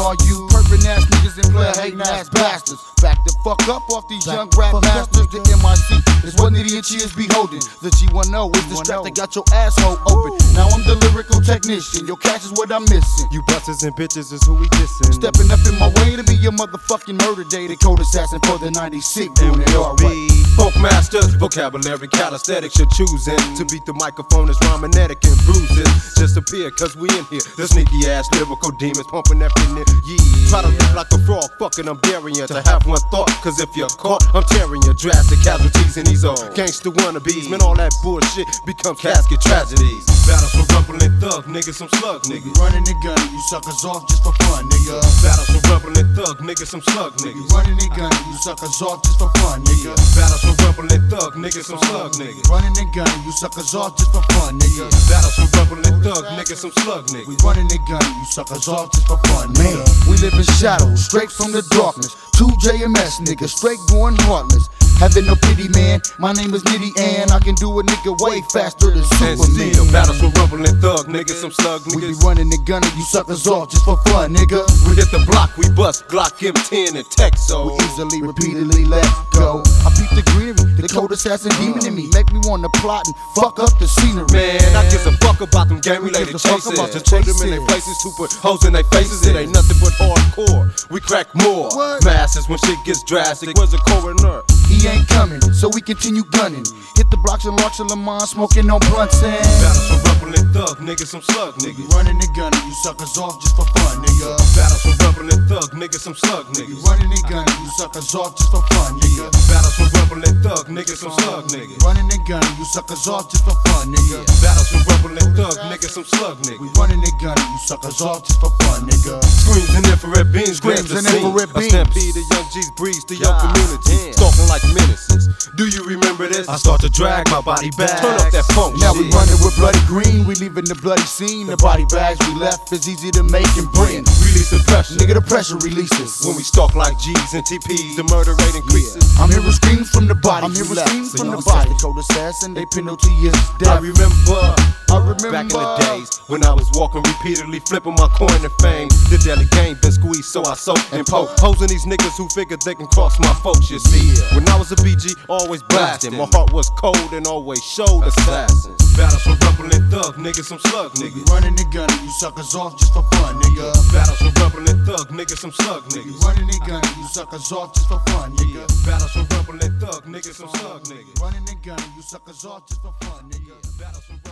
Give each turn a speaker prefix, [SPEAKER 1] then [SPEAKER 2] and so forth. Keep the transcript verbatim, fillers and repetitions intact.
[SPEAKER 1] all you pervin' ass niggas and player hating ass bastards. Back the fuck up off these young rap masters. The M I C is what Nitty and Cheers be holding. The G one O is the strap that got your asshole open. Now I'm the lyrical technician. Your cash is what I'm missing.
[SPEAKER 2] You busters and bitches is who we dissing.
[SPEAKER 1] Stepping up in my way to be your motherfucking murder day. The code assassin for the ninety-six.
[SPEAKER 2] M L B, Funk Masters, vocabulary calisthenics you're choosing. To beat the microphone is rhymenetic and bruises. Just appear cause we in here. The sneaky ass lyrical demons pumping that in there. Yeah. Try to live like a frog, fucking I'm daring you to have one thought. Cause if you're caught, I'm tearing you. Drastic casualties and these old gangster wannabes. Man, all that bullshit become casket tragedies. Battles for rumbling thug, niggas some slug niggas.
[SPEAKER 1] Running the gun, you suckers off just for fun, nigga.
[SPEAKER 2] Battles for rumbling thug, niggas some slug niggas.
[SPEAKER 1] Running the gun, you suckers off just for fun, nigga.
[SPEAKER 2] Battles for rumbling thug, niggas some slug niggas.
[SPEAKER 1] Running the gun, you suckers off just for fun, nigga.
[SPEAKER 2] Battles for rumbling thug, niggas some slug niggas.
[SPEAKER 1] We running the gun, you suckers off just for fun, man. We live in shadows, straight from the darkness. Two J M S niggas, straight going heartless. Having no pity, man. My name is Nitty and I can do a nigga way faster than Superman.
[SPEAKER 2] And battles for rumbling thug, niggas, some slug niggas.
[SPEAKER 1] We be running the gun and you suckers off just for fun, nigga.
[SPEAKER 2] We hit the block, we bust Glock M ten and Texo.
[SPEAKER 1] We easily, repeatedly let go. I peep the greenery, the cold assassin demon in me. Make me wanna plot and fuck up the scenery.
[SPEAKER 2] Man, I give a fuck about them gang-related chases. To put them in their places, to put hoes in their faces. It ain't nothing but hardcore. We crack more masses when shit gets drastic. Where's the coroner?
[SPEAKER 1] He ain't coming, so we continue gunning. Hit the blocks and locks of Lamont, smoking on blunts and
[SPEAKER 2] battles for rumbling thug, niggas, some slug niggas.
[SPEAKER 1] We running the gun, you suckers off just for fun, nigga.
[SPEAKER 2] Battles for rumbling thug, niggas, some slug niggas.
[SPEAKER 1] We running the gun, you suckers off just for fun, nigga.
[SPEAKER 2] Battles for rumbling thug, niggas, some slug niggas.
[SPEAKER 1] Running the gun, you suckers off just for fun, nigga.
[SPEAKER 2] Battles for rumbling thug, niggas, some slug niggas.
[SPEAKER 1] We running the gun, you suckers off just for fun, nigga.
[SPEAKER 2] Screams and infrared beams,
[SPEAKER 1] screams and infrared beams.
[SPEAKER 2] A stampede of young G's breeze to your community, stalking like menaces. Do you remember this? I start to drag my body back. Turn up that funk.
[SPEAKER 1] Now we running with bloody green. We leaving the bloody scene. The body bags we left is easy to make and bring.
[SPEAKER 2] Release the pressure.
[SPEAKER 1] Nigga, the pressure releases.
[SPEAKER 2] When we stalk like G's and T Ps, the murder rate increases.
[SPEAKER 1] Yeah. I'm hearing screams from the body. I'm hearing screams from the body. The cold assassin, they penalty is death.
[SPEAKER 2] I remember.
[SPEAKER 1] I remember
[SPEAKER 2] back in the days when I was walking repeatedly, flipping my coin to fame. The daily game been squeezed, so I soak and poke. Posing these niggas who figured they can cross my folks, you see. When I was a B G, always blasting. My heart was cold and always showed assassins. Battles for rumbling thug, niggas, some slug niggas.
[SPEAKER 1] We running the gun and you suckers off just for fun, nigga.
[SPEAKER 2] Battles for rumbling thug, niggas, some slug niggas.
[SPEAKER 1] We running the gun and you suckers off just for fun, nigga.
[SPEAKER 2] Battles for rumbling thug, niggas, some slug niggas.
[SPEAKER 1] Running the gun and you suckers off just for fun, nigga.
[SPEAKER 2] Battles for